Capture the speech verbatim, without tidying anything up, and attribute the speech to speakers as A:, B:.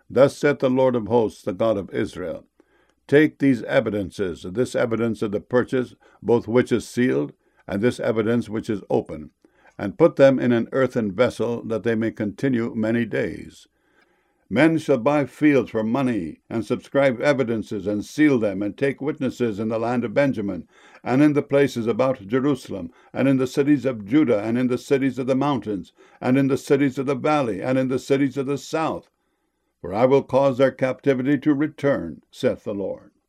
A: Thus saith the Lord of hosts, the God of Israel, take these evidences, this evidence of the purchase, both which is sealed, and this evidence which is open, and put them in an earthen vessel, that they may continue many days. Men shall buy fields for money, and subscribe evidences, and seal them, and take witnesses in the land of Benjamin, and in the places about Jerusalem, and in the cities of Judah, and in the cities of the mountains, and in the cities of the valley, and in the cities of the south. For I will cause their captivity to return, saith the Lord.